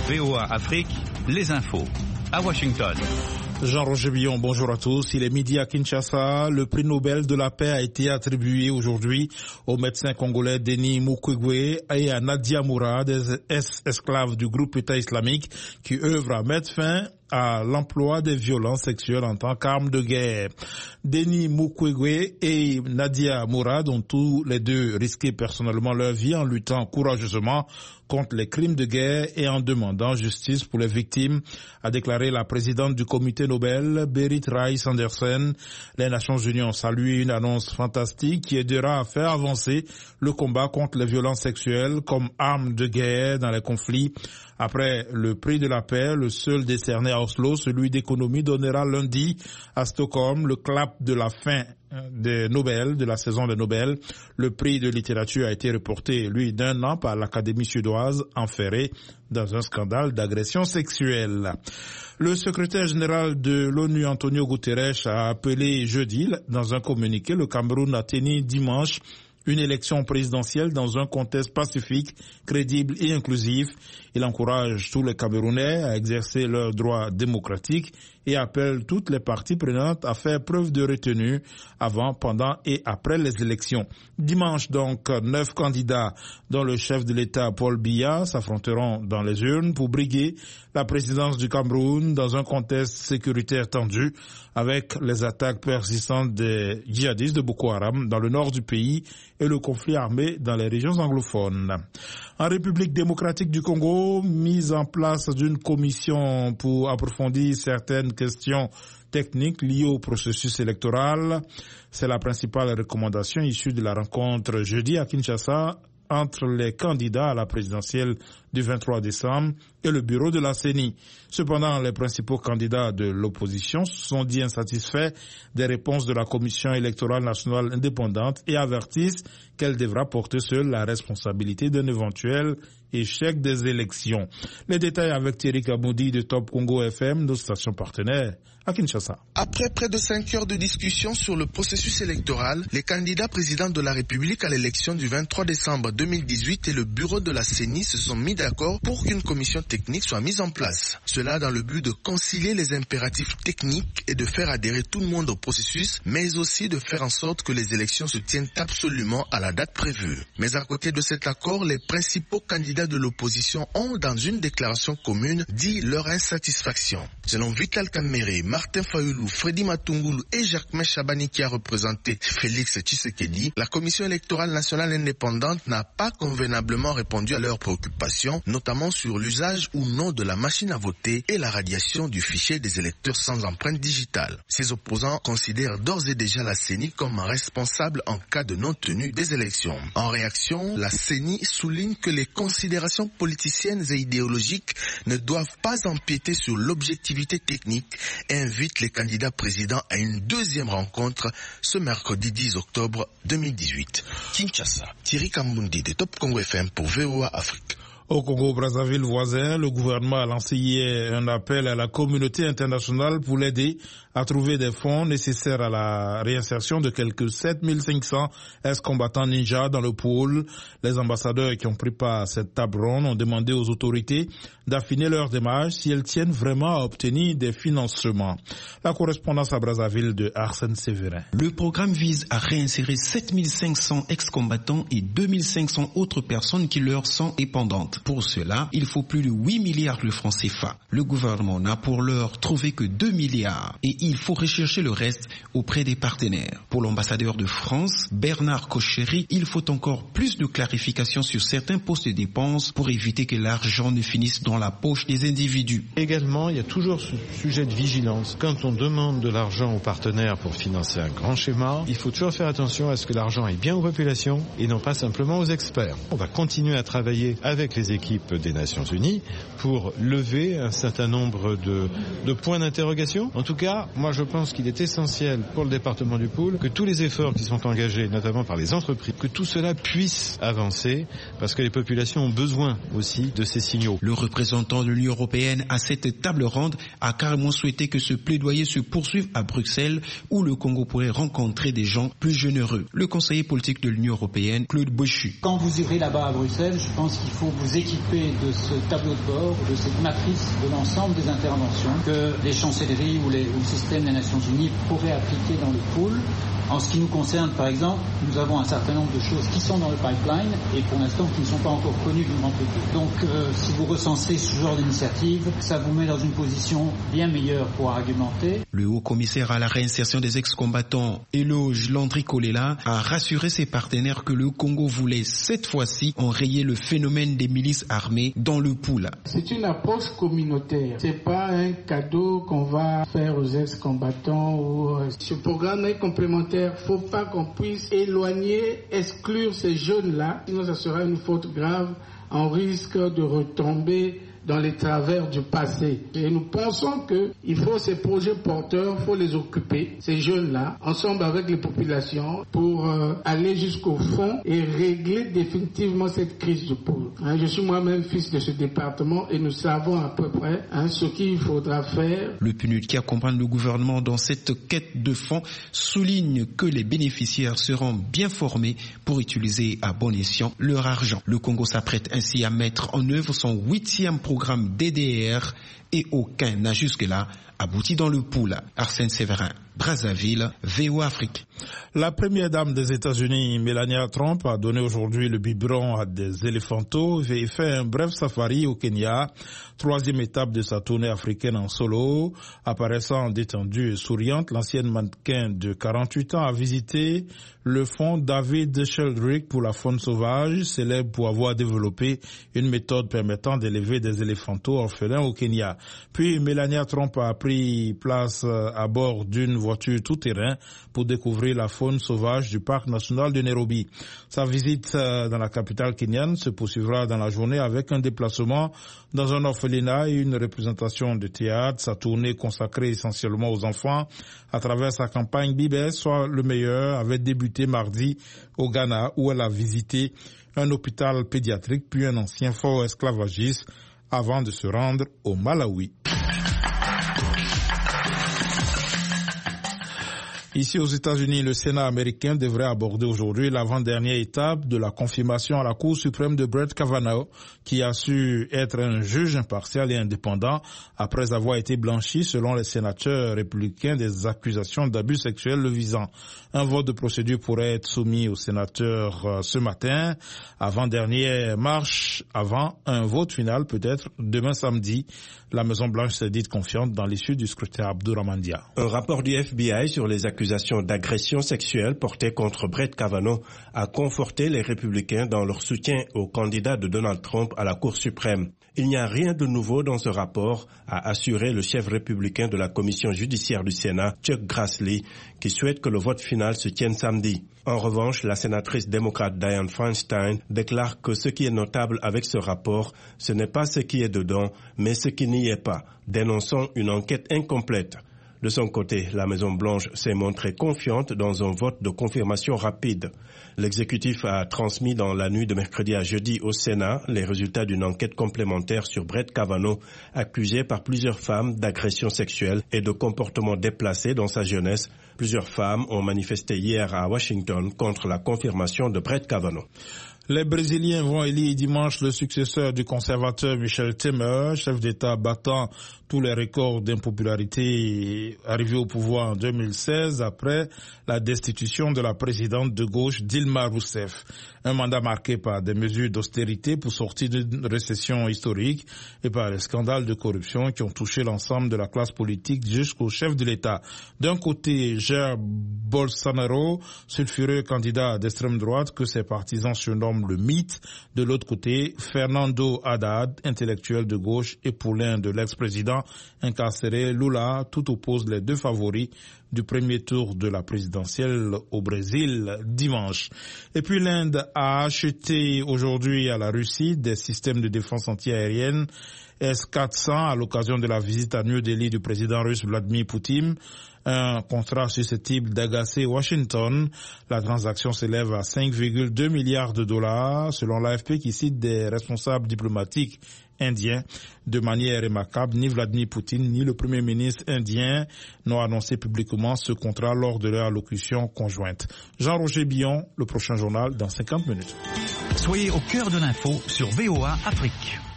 VOA Afrique, les infos. À Washington. Jean-Roger Billon, bonjour à tous. Il est midi à Kinshasa. Le prix Nobel de la paix a été attribué aujourd'hui au médecin congolais Denis Mukwege et à Nadia Moura, des esclaves du groupe État islamique qui œuvrent à mettre fin à l'emploi des violences sexuelles en tant qu'arme de guerre. Denis Mukwege et Nadia Moura, dont tous les deux risquaient personnellement leur vie en luttant courageusement contre les crimes de guerre et en demandant justice pour les victimes, a déclaré la présidente du comité Nobel, Berit Reiss-Andersen. Les Nations Unies ont salué une annonce fantastique qui aidera à faire avancer le combat contre les violences sexuelles comme arme de guerre dans les conflits. Après le prix de la paix, le seul décerné à Oslo, celui d'économie, donnera lundi à Stockholm le clap de la fin des Nobel, de la saison des Nobel. Le prix de littérature a été reporté, lui, d'1 an par l'Académie suédoise, enferrée dans un scandale d'agression sexuelle. Le secrétaire général de l'ONU, Antonio Guterres, a appelé jeudi, dans un communiqué, le Cameroun à tenir dimanche une élection présidentielle dans un contexte pacifique, crédible et inclusif. Il encourage tous les Camerounais à exercer leurs droits démocratiques et appelle toutes les parties prenantes à faire preuve de retenue avant, pendant et après les élections. Dimanche donc, 9 candidats, dont le chef de l'État Paul Biya, s'affronteront dans les urnes pour briguer la présidence du Cameroun dans un contexte sécuritaire tendu avec les attaques persistantes des djihadistes de Boko Haram dans le nord du pays et le conflit armé dans les régions anglophones. En République démocratique du Congo, mise en place d'une commission pour approfondir certaines questions techniques liées au processus électoral. C'est la principale recommandation issue de la rencontre jeudi à Kinshasa entre les candidats à la présidentielle du 23 décembre et le bureau de la CENI. Cependant, les principaux candidats de l'opposition se sont dit insatisfaits des réponses de la Commission électorale nationale indépendante et avertissent qu'elle devra porter seule la responsabilité d'un éventuel échec des élections. Les détails avec Thierry Kamoudi de Top Congo FM, nos stations partenaires à Kinshasa. Après près de 5 heures de discussion sur le processus électoral, les candidats présidents de la République à l'élection du 23 décembre 2018 et le bureau de la CENI se sont mis d'accord pour qu'une commission technique soit mise en place. Cela dans le but de concilier les impératifs techniques et de faire adhérer tout le monde au processus, mais aussi de faire en sorte que les élections se tiennent absolument à la date prévue. Mais à côté de cet accord, les principaux candidats de l'opposition ont, dans une déclaration commune, dit leur insatisfaction. Selon Vital Kamerhe, Martin Fayulu, Freddy Matungulu et Jacques Chabani qui a représenté Félix Tshisekedi, la Commission électorale nationale indépendante n'a pas convenablement répondu à leurs préoccupations, notamment sur l'usage ou non de la machine à voter et la radiation du fichier des électeurs sans empreinte digitale. Ses opposants considèrent d'ores et déjà la CENI comme responsable en cas de non-tenue des élections. En réaction, la CENI souligne que les considérations politiciennes et idéologiques ne doivent pas empiéter sur l'objectivité technique et invite les candidats présidents à une deuxième rencontre ce mercredi 10 octobre 2018. Kinshasa, Thierry Kambundi de Top Congo FM pour VOA Afrique. Au Congo-Brazzaville voisin, le gouvernement a lancé hier un appel à la communauté internationale pour l'aider à trouver des fonds nécessaires à la réinsertion de quelques 7500 ex-combattants ninja dans le pôle. Les ambassadeurs qui ont pris part à cette table ronde ont demandé aux autorités d'affiner leur démarche si elles tiennent vraiment à obtenir des financements. La correspondance à Brazzaville de Arsène Séverin. Le programme vise à réinsérer 7500 ex-combattants et 2500 autres personnes qui leur sont dépendantes. Pour cela, il faut plus de 8 milliards de francs CFA. Le gouvernement n'a pour l'heure trouvé que 2 milliards et il faut rechercher le reste auprès des partenaires. Pour l'ambassadeur de France, Bernard Cochery, il faut encore plus de clarification sur certains postes de dépenses pour éviter que l'argent ne finisse dans la poche des individus. Également, il y a toujours ce sujet de vigilance. Quand on demande de l'argent aux partenaires pour financer un grand schéma, il faut toujours faire attention à ce que l'argent aille bien aux populations et non pas simplement aux experts. On va continuer à travailler avec les équipes des Nations Unies pour lever un certain nombre de points d'interrogation. En tout cas, moi je pense qu'il est essentiel pour le département du Pôle que tous les efforts qui sont engagés, notamment par les entreprises, que tout cela puisse avancer parce que les populations ont besoin aussi de ces signaux. Le représentant de l'Union européenne à cette table ronde a carrément souhaité que ce plaidoyer se poursuive à Bruxelles où le Congo pourrait rencontrer des gens plus généreux. Le conseiller politique de l'Union européenne, Claude Boschu. Quand vous irez là-bas à Bruxelles, je pense qu'il faut vous équiper de ce tableau de bord, de cette matrice de l'ensemble des interventions que les chancelleries ou le système des Nations Unies pourraient appliquer dans le pool. En ce qui nous concerne, par exemple, nous avons un certain nombre de choses qui sont dans le pipeline et pour l'instant qui ne sont pas encore connues du grand public. Donc si vous recensez ce genre d'initiative, ça vous met dans une position bien meilleure pour argumenter. Le haut-commissaire à la réinsertion des ex-combattants, Eloge Landry-Kolela, a rassuré ses partenaires que le Congo voulait cette fois-ci enrayer le phénomène des milices armées dans le pool. C'est une approche communautaire. C'est pas un cadeau qu'on va faire aux ex-combattants ou ce programme est complémentaire. Faut pas qu'on puisse éloigner, exclure ces jeunes-là, sinon ça sera une faute grave. On risque de retomber dans les travers du passé. Et nous pensons qu'il faut ces projets porteurs, il faut les occuper, ces jeunes-là, ensemble avec les populations, pour aller jusqu'au fond et régler définitivement cette crise du pôle. Je suis moi-même fils de ce département et nous savons à peu près ce qu'il faudra faire. Le PNUD qui accompagne le gouvernement dans cette quête de fonds souligne que les bénéficiaires seront bien formés pour utiliser à bon escient leur argent. Le Congo s'apprête ainsi à mettre en œuvre son 8e programme DDR et aucun n'a jusque-là abouti dans le pool. Arsène Séverin, Brazzaville, VOA Afrique. La première dame des États-Unis, Melania Trump, a donné aujourd'hui le biberon à des éléphantos et fait un bref safari au Kenya, 3e étape de sa tournée africaine en solo. Apparaissant détendue et souriante, l'ancienne mannequin de 48 ans a visité le fonds David Sheldrick pour la faune sauvage, célèbre pour avoir développé une méthode permettant d'élever des éléphantos orphelins au Kenya. Puis Melania Trump a pris place à bord d'une voiture tout-terrain pour découvrir la faune sauvage du parc national de Nairobi. Sa visite dans la capitale kenyane se poursuivra dans la journée avec un déplacement dans un orphelinat et une représentation de théâtre. Sa tournée consacrée essentiellement aux enfants à travers sa campagne Bibes, soit le meilleur, avait débuté mardi au Ghana où elle a visité un hôpital pédiatrique puis un ancien fort esclavagiste avant de se rendre au Malawi. Ici aux États-Unis, le Sénat américain devrait aborder aujourd'hui l'avant-dernière étape de la confirmation à la Cour suprême de Brett Kavanaugh, qui a su être un juge impartial et indépendant après avoir été blanchi, selon les sénateurs républicains, des accusations d'abus sexuels le visant. Un vote de procédure pourrait être soumis aux sénateurs ce matin, avant-dernière marche, avant un vote final peut-être demain samedi. La Maison-Blanche s'est dite confiante dans l'issue du scrutin. Abdouramandia. Un rapport du FBI sur les accusations d'agression sexuelle portées contre Brett Kavanaugh a conforté les républicains dans leur soutien au candidat de Donald Trump à la Cour suprême. Il n'y a rien de nouveau dans ce rapport, a assuré le chef républicain de la commission judiciaire du Sénat, Chuck Grassley, qui souhaite que le vote final se tienne samedi. En revanche, la sénatrice démocrate Dianne Feinstein déclare que ce qui est notable avec ce rapport, ce n'est pas ce qui est dedans, mais ce qui n'y est pas, dénonçant une enquête incomplète. De son côté, la Maison-Blanche s'est montrée confiante dans un vote de confirmation rapide. L'exécutif a transmis dans la nuit de mercredi à jeudi au Sénat les résultats d'une enquête complémentaire sur Brett Kavanaugh, accusé par plusieurs femmes d'agression sexuelle et de comportements déplacés dans sa jeunesse. Plusieurs femmes ont manifesté hier à Washington contre la confirmation de Brett Kavanaugh. Les Brésiliens vont élire dimanche le successeur du conservateur Michel Temer, chef d'État battant tous les records d'impopularité arrivé au pouvoir en 2016 après la destitution de la présidente de gauche Dilma Rousseff. Un mandat marqué par des mesures d'austérité pour sortir d'une récession historique et par les scandales de corruption qui ont touché l'ensemble de la classe politique jusqu'au chef de l'État. D'un côté, Jair Bolsonaro, sulfureux candidat d'extrême droite que ses partisans surnomment le mythe. De l'autre côté, Fernando Haddad, intellectuel de gauche et poulain de l'ex-président incarcéré Lula, tout oppose les deux favoris du premier tour de la présidentielle au Brésil dimanche. Et puis l'Inde a acheté aujourd'hui à la Russie des systèmes de défense antiaérienne S-400 à l'occasion de la visite à New Delhi du président russe Vladimir Poutine. Un contrat susceptible d'agacer Washington. La transaction s'élève à 5,2 milliards de dollars, selon l'AFP qui cite des responsables diplomatiques indiens. De manière remarquable, ni Vladimir Poutine ni le Premier ministre indien n'ont annoncé publiquement ce contrat lors de leur allocution conjointe. Jean-Roger Billon, le prochain journal dans 50 minutes. Soyez au cœur de l'info sur VOA Afrique.